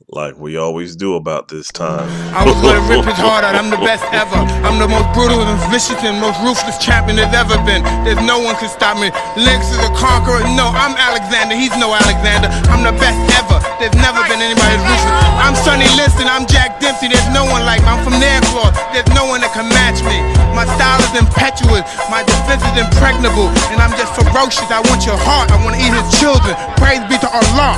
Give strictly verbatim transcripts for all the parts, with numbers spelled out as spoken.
like we always do about this time. I was gonna rip his heart out, I'm the best ever. I'm the most brutal and vicious and most ruthless champion there's ever been. There's no one can stop me. Lynx is a conqueror, no, I'm Alexander, he's no Alexander. I'm the best ever, there's never been anybody as ruthless. I'm Sonny Liston, I'm Jack Dempsey, there's no one like me. I'm from Nairclaw, there's no one that can match me. My style is impetuous, my defense is impregnable, and I'm just ferocious. I want your heart, I wanna eat his children. Praise be to Allah.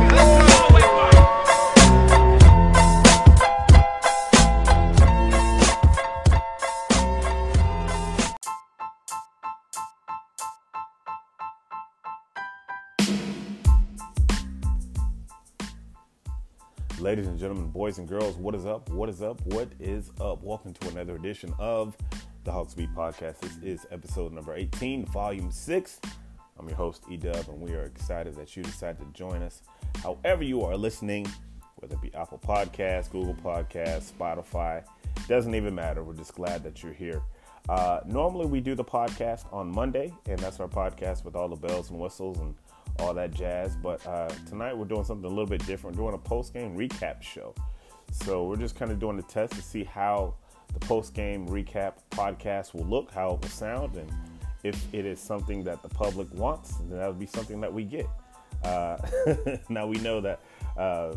Ladies and gentlemen, boys and girls, what is up? What is up? What is up? Welcome to another edition of the Hawks Beat Podcast. This is episode number eighteen, volume six. I'm your host, E-Dub, and we are excited that you decided to join us. However you are listening, whether it be Apple Podcasts, Google Podcasts, Spotify, doesn't even matter. We're just glad that you're here. Uh, normally we do the podcast on Monday, and that's our podcast with all the bells and whistles and all that jazz, but uh, tonight we're doing something a little bit different. We're doing a post-game recap show. So we're just kind of doing the test to see how the post-game recap podcast will look, how it will sound, and if it is something that the public wants, then that would be something that we get. Uh, now we know that uh,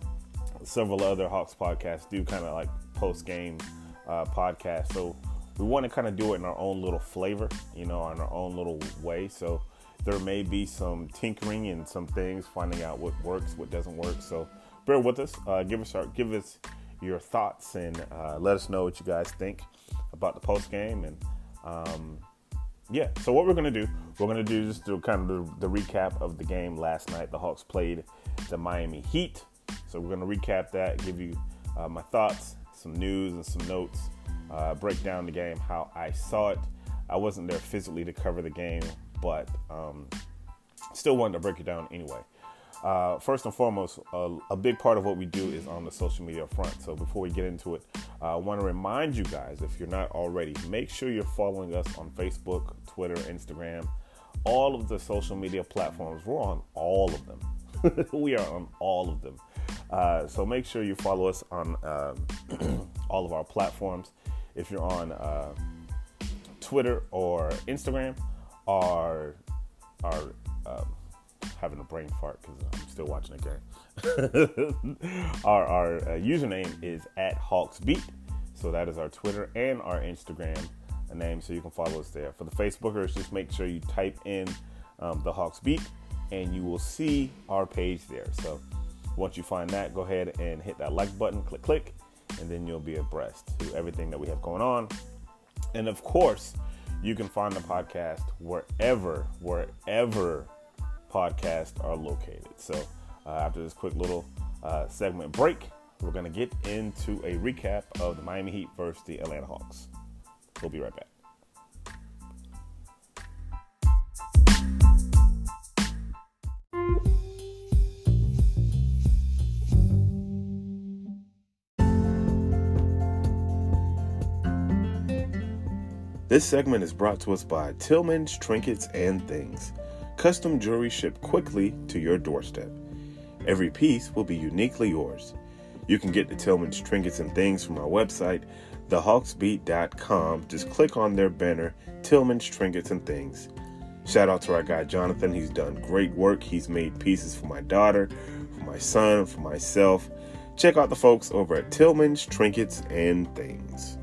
several other Hawks podcasts do kind of like post-game uh, podcasts, so we want to kind of do it in our own little flavor, you know, in our own little way. So there may be some tinkering and some things, finding out what works, what doesn't work. So bear with us. Uh, give us our, give us your thoughts and uh, let us know what you guys think about the post game. And um, yeah, so what we're gonna do, we're gonna do just do kind of the, the recap of the game last night. The Hawks played the Miami Heat. So we're gonna recap that, give you uh, my thoughts, some news and some notes, uh, break down the game, how I saw it. I wasn't there physically to cover the game, but um, still wanted to break it down anyway. Uh, first and foremost, uh, a big part of what we do is on the social media front. So before we get into it, uh, I want to remind you guys, if you're not already, make sure you're following us on Facebook, Twitter, Instagram, all of the social media platforms. We're on all of them. We are on all of them. Uh, so make sure you follow us on uh, all of our platforms. If you're on uh, Twitter or Instagram, Our, our, um, having a brain fart because I'm still watching the game. our our uh, username is at Hawks Beat, so that is our Twitter and our Instagram name, so you can follow us there. For the Facebookers, just make sure you type in um, the Hawks Beat, and you will see our page there. So once you find that, go ahead and hit that like button, click, click, and then you'll be abreast to everything that we have going on. And of course, you can find the podcast wherever, wherever podcasts are located. So uh, after this quick little uh, segment break, we're going to get into a recap of the Miami Heat versus the Atlanta Hawks. We'll be right back. This segment is brought to us by Tillman's Trinkets and Things. Custom jewelry shipped quickly to your doorstep. Every piece will be uniquely yours. You can get the Tillman's Trinkets and Things from our website, the hawks beat dot com. Just click on their banner, Tillman's Trinkets and Things. Shout out to our guy Jonathan. He's done great work. He's made pieces for my daughter, for my son, for myself. Check out the folks over at Tillman's Trinkets and Things.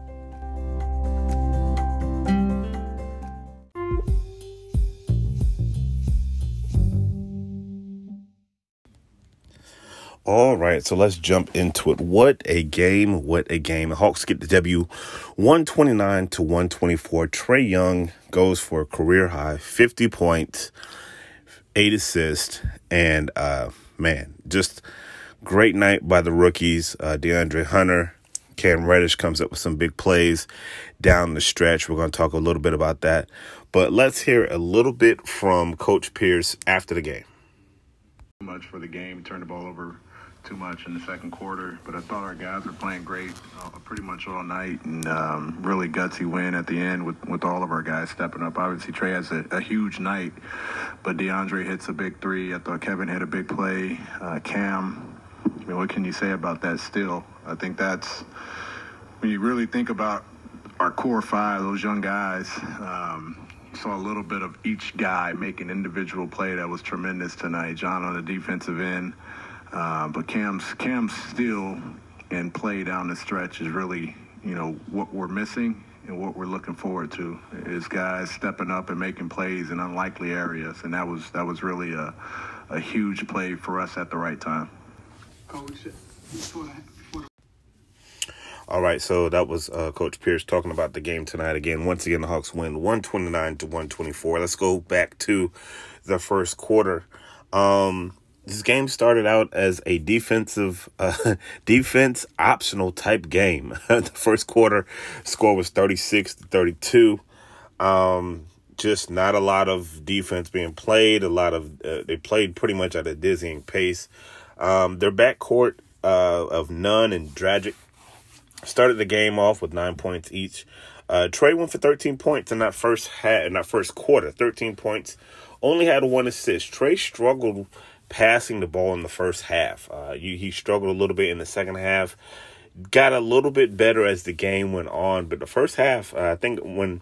All right, so let's jump into it. What a game, what a game. The Hawks get the W one twenty-nine to one twenty-four. Trae Young goes for a career high, fifty points, eight assists, and uh, man, just great night by the rookies. Uh, DeAndre Hunter, Cam Reddish comes up with some big plays down the stretch. We're going to talk a little bit about that. But let's hear a little bit from Coach Pierce after the game. Too much for the game, turned the ball over too much in the second quarter, but I thought our guys were playing great uh, pretty much all night, and um, really gutsy win at the end with, with all of our guys stepping up. Obviously, Trae has a, a huge night, but DeAndre hits a big three. I thought Kevin hit a big play. Uh, Cam I mean, what can you say about that still? I think that's, when you really think about our core five, those young guys, um, saw a little bit of each guy make an individual play that was tremendous tonight. John on the defensive end, uh, but Cam's, Cam's still and play down the stretch is really, you know, what we're missing and what we're looking forward to is guys stepping up and making plays in unlikely areas, and that was that was really a, a huge play for us at the right time. All right, so that was uh, Coach Pierce talking about the game tonight. Again, once again, the Hawks win one twenty-nine to one twenty-four. Let's go back to the first quarter. Um, this game started out as a defensive, uh, defense optional type game. The first quarter score was thirty-six to thirty-two. Um, just not a lot of defense being played. A lot of uh, they played pretty much at a dizzying pace. Um, their backcourt uh, of Nunn and Dragic started the game off with nine points each. Uh, Trey went for thirteen points in that first ha- in that first quarter. thirteen points, only had one assist. Trey struggled passing the ball in the first half. Uh, you, he struggled a little bit in the second half. Got a little bit better as the game went on, but the first half, uh, I think when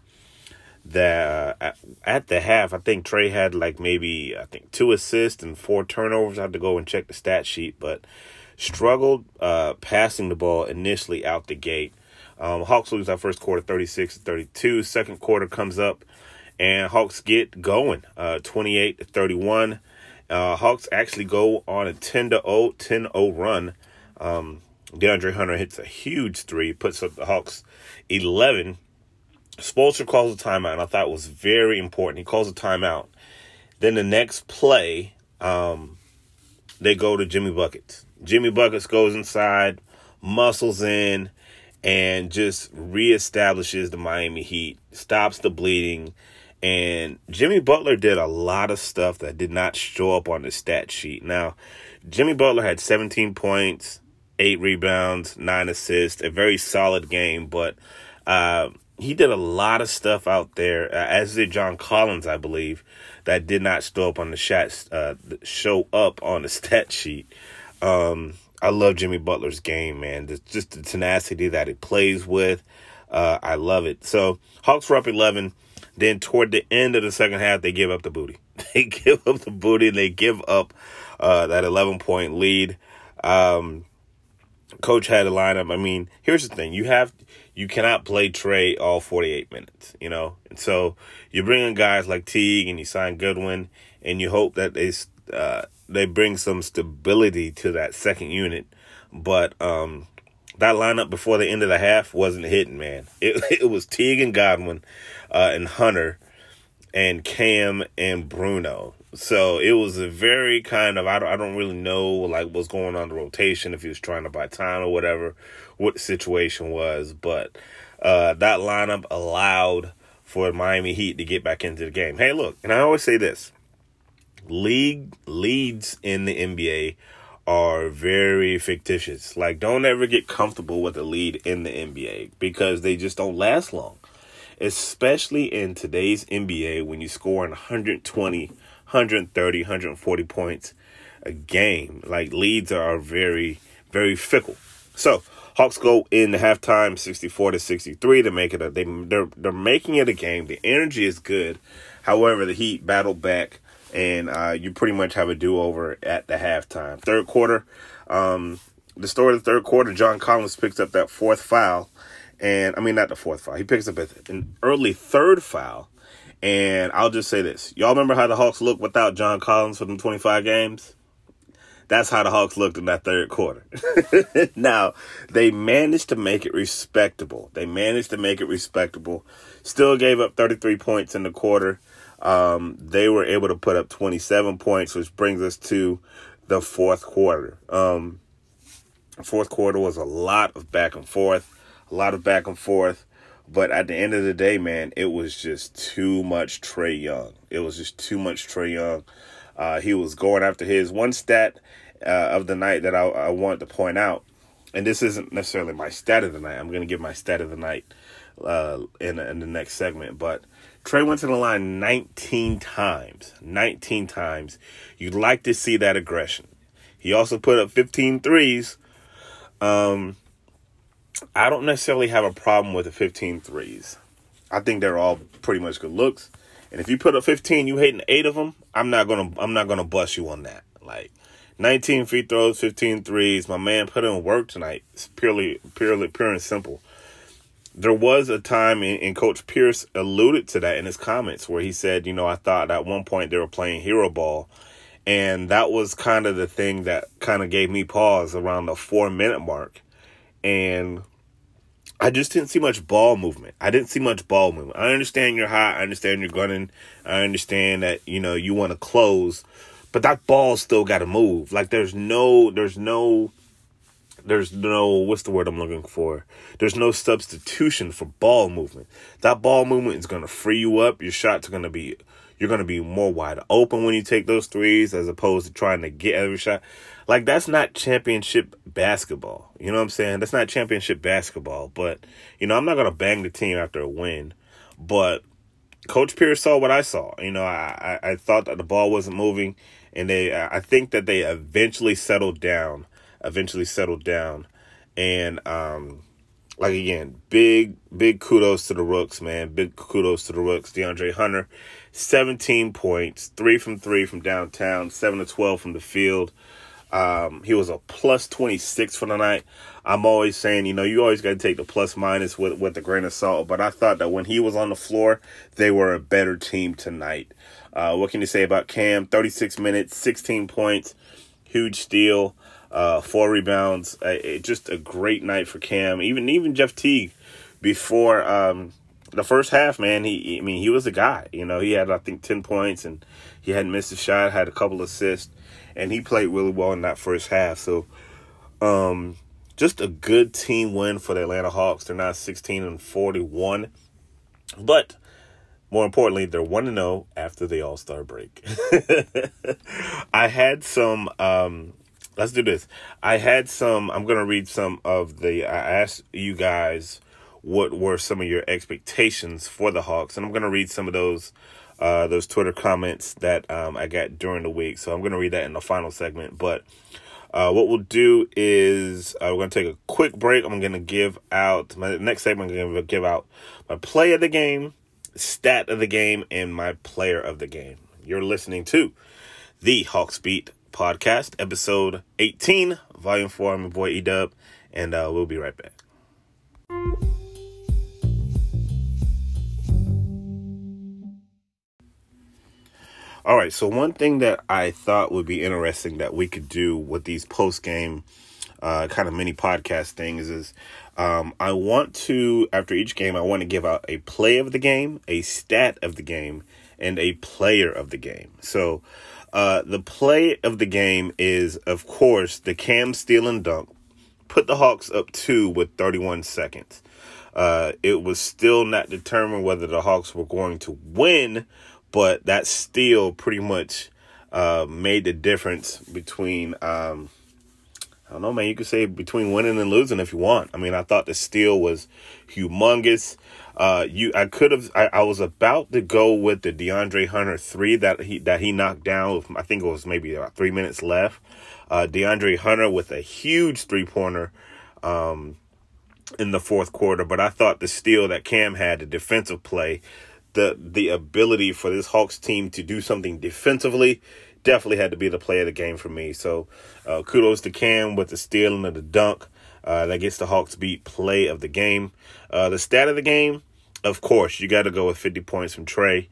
the uh, at the half, I think Trey had like maybe I think two assists and four turnovers. I had to go and check the stat sheet, but struggled uh, passing the ball initially out the gate. Um, Hawks lose that first quarter thirty-six to thirty-two. Second quarter comes up, and Hawks get going, uh, twenty-eight to thirty-one. Uh, Hawks actually go on a ten to oh run. Um, DeAndre Hunter hits a huge three, puts up the Hawks eleven. Spoelstra calls a timeout, and I thought it was very important. He calls a timeout. Then the next play, um, they go to Jimmy Buckets. Jimmy Buckets goes inside, muscles in, and just reestablishes the Miami Heat, stops the bleeding. And Jimmy Butler did a lot of stuff that did not show up on the stat sheet. Now, Jimmy Butler had seventeen points, eight rebounds, nine assists, a very solid game. But uh, he did a lot of stuff out there, uh, as did John Collins, I believe, that did not show up on the shots, uh, show up on the stat sheet. Um, I love Jimmy Butler's game, man. The, just the tenacity that he plays with. Uh, I love it. So Hawks were up eleven. Then toward the end of the second half, they give up the booty. They give up the booty. They give up uh, that eleven-point lead. Um, coach had a lineup. I mean, here's the thing. You have you cannot play Trey all forty-eight minutes, you know. And so you bring in guys like Teague and you sign Goodwin, and you hope that they uh, they bring some stability to that second unit. But um, that lineup before the end of the half wasn't hitting, man. It, it was Teague and Godwin uh, and Hunter and Cam and Bruno. So it was a very kind of, I don't, I don't really know like what's going on in the rotation, if he was trying to buy time or whatever, what the situation was. But uh, that lineup allowed for Miami Heat to get back into the game. Hey, look, and I always say this, league leads in the N B A are very fictitious. Like, don't ever get comfortable with a lead in the N B A because they just don't last long. Especially in today's N B A when you score one twenty, one thirty, one forty points a game. Like, leads are very, very fickle. So, Hawks go in the halftime sixty-four to sixty-three to make it a, they, they're, they're making it a game. The energy is good. However, the Heat battled back. And uh, you pretty much have a do-over at the halftime. Third quarter, um, the story of the third quarter, John Collins picks up that fourth foul. And, I mean, not the fourth foul. He picks up an early third foul. And I'll just say this. Y'all remember how the Hawks looked without John Collins for them twenty-five games? That's how the Hawks looked in that third quarter. Now, they managed to make it respectable. They managed to make it respectable. Still gave up thirty-three points in the quarter. Um, they were able to put up twenty-seven points, which brings us to the fourth quarter. Um, fourth quarter was a lot of back and forth, a lot of back and forth. But at the end of the day, man, it was just too much Trae Young. It was just too much Trae Young. Uh, he was going after his. One stat uh, of the night that I, I want to point out, and this isn't necessarily my stat of the night. I'm going to give my stat of the night uh, in, in the next segment, but Trae went to the line nineteen times. nineteen times. You'd like to see that aggression. He also put up fifteen threes. Um, I don't necessarily have a problem with the fifteen threes. I think they're all pretty much good looks. And if you put up fifteen, you hitting eight of them, I'm not gonna I'm not gonna bust you on that. Like nineteen free throws, fifteen threes. My man put in work tonight. It's purely, purely, pure and simple. There was a time, and, and Coach Pierce alluded to that in his comments, where he said, you know, I thought at one point they were playing hero ball. And that was kind of the thing that kind of gave me pause around the four-minute mark. And I just didn't see much ball movement. I didn't see much ball movement. I understand you're hot. I understand you're gunning. I understand that, you know, you want to close. But that ball still got to move. Like, there's no, there's no... There's no, what's the word I'm looking for? There's no substitution for ball movement. That ball movement is going to free you up. Your shots are going to be, you're going to be more wide open when you take those threes as opposed to trying to get every shot. Like, that's not championship basketball. You know what I'm saying? That's not championship basketball. But, you know, I'm not going to bang the team after a win. But Coach Pierce saw what I saw. You know, I, I, I thought that the ball wasn't moving. And they, I think that they eventually settled down. eventually settled down. And, um, like, again, big, big kudos to the Rooks, man. Big kudos to the Rooks. DeAndre Hunter, seventeen points, three from three from downtown, seven to twelve from the field. Um, he was a plus twenty-six for the night. I'm always saying, you know, you always got to take the plus minus with, with a grain of salt. But I thought that when he was on the floor, they were a better team tonight. Uh, what can you say about Cam? thirty-six minutes, sixteen points, huge steal. Uh, four rebounds, uh, it, just a great night for Cam. Even even Jeff Teague, before um, the first half, man, he I mean he was a guy. You know, he had I think ten points and he hadn't missed a shot, had a couple assists, and he played really well in that first half. So, um, just a good team win for the Atlanta Hawks. They're now sixteen and forty-one, but more importantly, they're one and zero after the All-Star break. I had some. Um, Let's do this. I had some, I'm going to read some of the, I asked you guys what were some of your expectations for the Hawks. And I'm going to read some of those, uh, those Twitter comments that um, I got during the week. So I'm going to read that in the final segment. But uh, what we'll do is uh, we're going to take a quick break. I'm going to give out, my next segment, I'm going to give out my play of the game, stat of the game, and my player of the game. You're listening to the Hawks Beat Podcast, episode eighteen, volume four. I'm your boy E-Dub, and uh, we'll be right back. All right, so one thing that I thought would be interesting that we could do with these post-game uh, kind of mini podcast things is um, I want to, after each game, I want to give out a play of the game, a stat of the game, and a player of the game. So Uh, the play of the game is, of course, the Cam steal and dunk. Put the Hawks up two with thirty-one seconds. Uh, it was still not determined whether the Hawks were going to win, but that steal pretty much uh, made the difference between, um, I don't know, man, you could say between winning and losing if you want. I mean, I thought the steal was humongous. Uh, you, I could have, I, I was about to go with the DeAndre Hunter three that he, that he knocked down with, I think it was maybe about three minutes left. Uh, DeAndre Hunter with a huge three pointer, um, in the fourth quarter. But I thought the steal that Cam had, the defensive play, the, the ability for this Hawks team to do something defensively definitely had to be the play of the game for me. So, uh, kudos to Cam with the steal and the dunk. Uh, that gets the Hawks beat play of the game. Uh, the stat of the game, of course, you got to go with fifty points from Trey.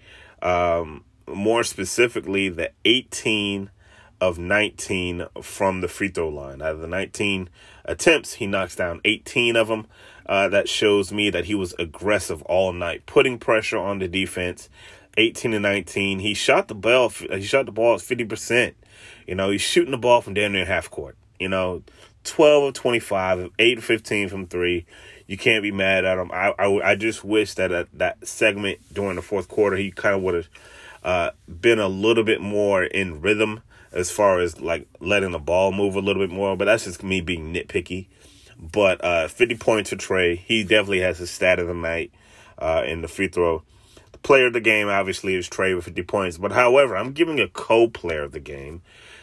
Um, more specifically, the eighteen of nineteen from the free throw line. Out of the nineteen attempts, he knocks down eighteen of them. Uh, that shows me that he was aggressive all night, putting pressure on the defense. eighteen and nineteen. He shot the ball. He shot the ball at fifty percent. You know, he's shooting the ball from down near half court. You know, twelve of twenty-five, eight of fifteen from three. You can't be mad at him. I I, I just wish that uh, that segment during the fourth quarter, he kind of would have uh, been a little bit more in rhythm as far as like letting the ball move a little bit more. But that's just me being nitpicky. But uh, fifty points for Trey. He definitely has his stat of the night uh, in the free throw. Player of the game, obviously, is Trey with fifty points. But however, I'm giving a co-player of the game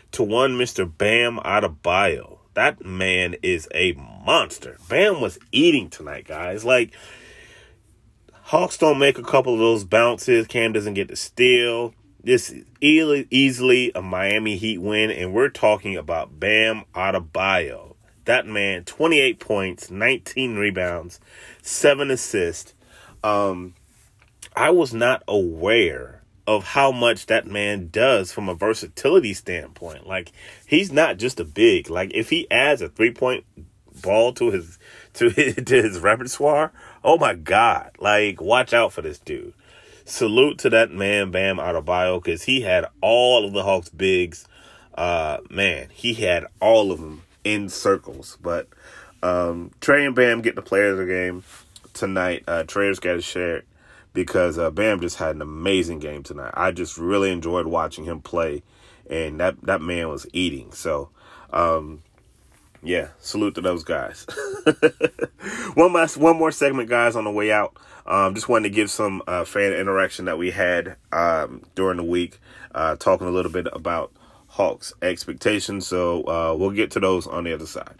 to one Mister Bam Adebayo. That man is a monster. Bam was eating tonight, guys. Like, Hawks don't make a couple of those bounces. Cam doesn't get the steal. This is easily, easily a Miami Heat win, and we're talking about Bam Adebayo. That man, twenty-eight points, nineteen rebounds, seven assists. Um, I was not aware of how much that man does from a versatility standpoint. Like, he's not just a big. Like, if he adds a three-point ball to his to his, to his repertoire, oh my God! Like, watch out for this dude. Salute to that man, Bam Adebayo, because he had all of the Hawks bigs. Uh, man, he had all of them in circles. But um, Trey and Bam get the player of the game tonight. Uh, Trey's got to share it because uh, Bam just had an amazing game tonight. I just really enjoyed watching him play, and that, that man was eating. So, um, yeah, salute to those guys. one last, one more segment, guys, on the way out. Um, just wanted to give some uh, fan interaction that we had um, during the week, uh, talking a little bit about Hawks expectations. So uh, we'll get to those on the other side.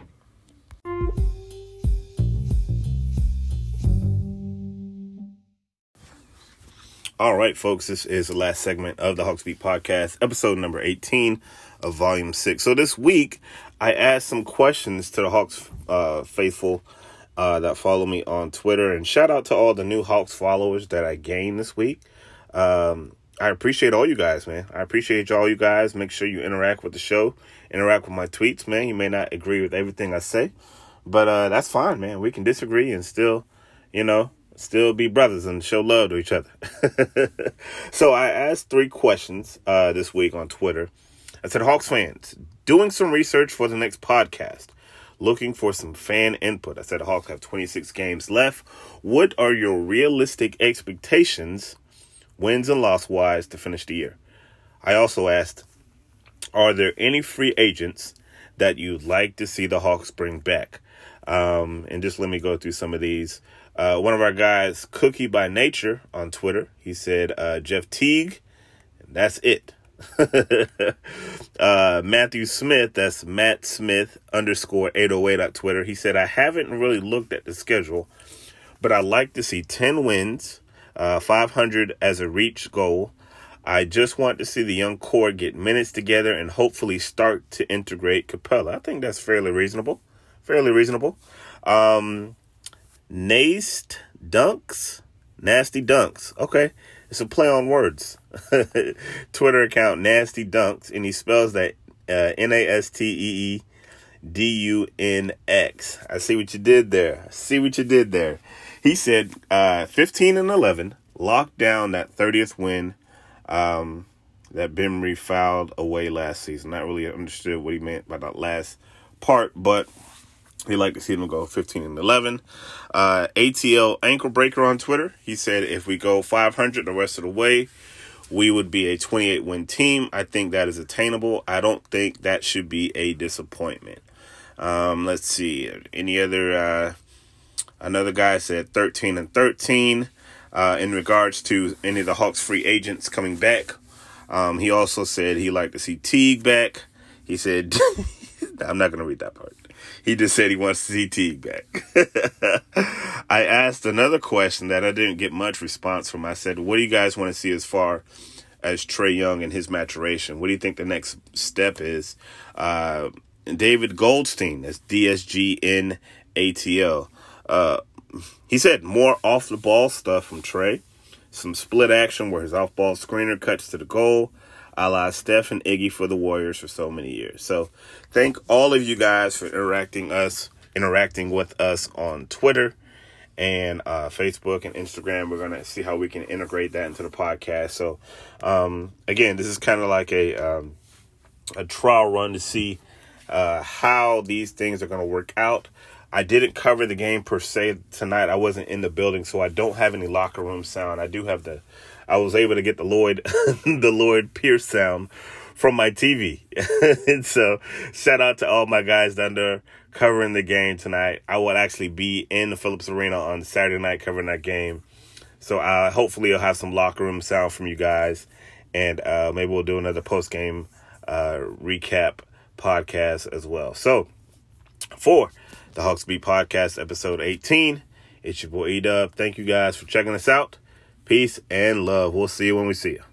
All right, folks, this is the last segment of the Hawks Beat Podcast, episode number eighteen of Volume six. So this week, I asked some questions to the Hawks uh, faithful uh, that follow me on Twitter. And shout out to all the new Hawks followers that I gained this week. Um, I appreciate all you guys, man. I appreciate all you guys. Make sure you interact with the show, interact with my tweets, man. You may not agree with everything I say, but uh, that's fine, man. We can disagree and still, you know, still be brothers and show love to each other. So I asked three questions uh, this week on Twitter. I said, Hawks fans, doing some research for the next podcast, looking for some fan input. I said the Hawks have twenty-six games left. What are your realistic expectations, wins and loss-wise, to finish the year? I also asked, are there any free agents that you'd like to see the Hawks bring back? Um, and just let me go through some of these. Uh, one of our guys, Cookie by Nature on Twitter, he said uh, Jeff Teague, and that's it. uh, Matthew Smith, that's Matt Smith underscore eight oh eight on Twitter. He said, I haven't really looked at the schedule, but I'd like to see ten wins, uh, five hundred as a reach goal. I just want to see the young core get minutes together and hopefully start to integrate Capella. I think that's fairly reasonable. Fairly reasonable. Um, Nast Dunks, Nasty Dunks. Okay. It's a play on words. Twitter account Nasty Dunks, and he spells that uh, N A S T E E D U N X. I see what you did there. I see what you did there. He said uh, fifteen and eleven, locked down that thirtieth win um, that Bimry fouled away last season. Not really understood what he meant by that last part, but he'd like to see them go fifteen and eleven. Uh, A T L Ankle Breaker on Twitter. He said if we go five hundred the rest of the way, we would be a twenty-eight win team. I think that is attainable. I don't think that should be a disappointment. Um, let's see. Any other, uh, another guy said thirteen and thirteen uh, in regards to any of the Hawks free agents coming back. Um, he also said he'd like to see Teague back. He said, I'm not going to read that part. He just said he wants to see Teague back. I asked another question that I didn't get much response from. I said, what do you guys want to see as far as Trae Young and his maturation? What do you think the next step is? Uh, David Goldstein, that's D S G N A T L. Uh, he said more off-the-ball stuff from Trae. Some split action where his off-ball screener cuts to the goal, a la Steph and Iggy for the Warriors for so many years. So thank all of you guys for interacting us, interacting with us on Twitter and uh, Facebook and Instagram. We're going to see how we can integrate that into the podcast. So, um, again, this is kind of like a um, a trial run to see uh, how these things are going to work out. I didn't cover the game per se tonight. I wasn't in the building, so I don't have any locker room sound. I do have the I was able to get the Lloyd, the Lloyd Pierce sound from my T V. And so shout out to all my guys down there covering the game tonight. I will actually be in the Phillips Arena on Saturday night covering that game. So uh, hopefully I'll have some locker room sound from you guys. And uh, maybe we'll do another post-game uh, recap podcast as well. So for the Hawks Beat Podcast, episode eighteen, it's your boy E-Dub. Thank you guys for checking us out. Peace and love. We'll see you when we see you.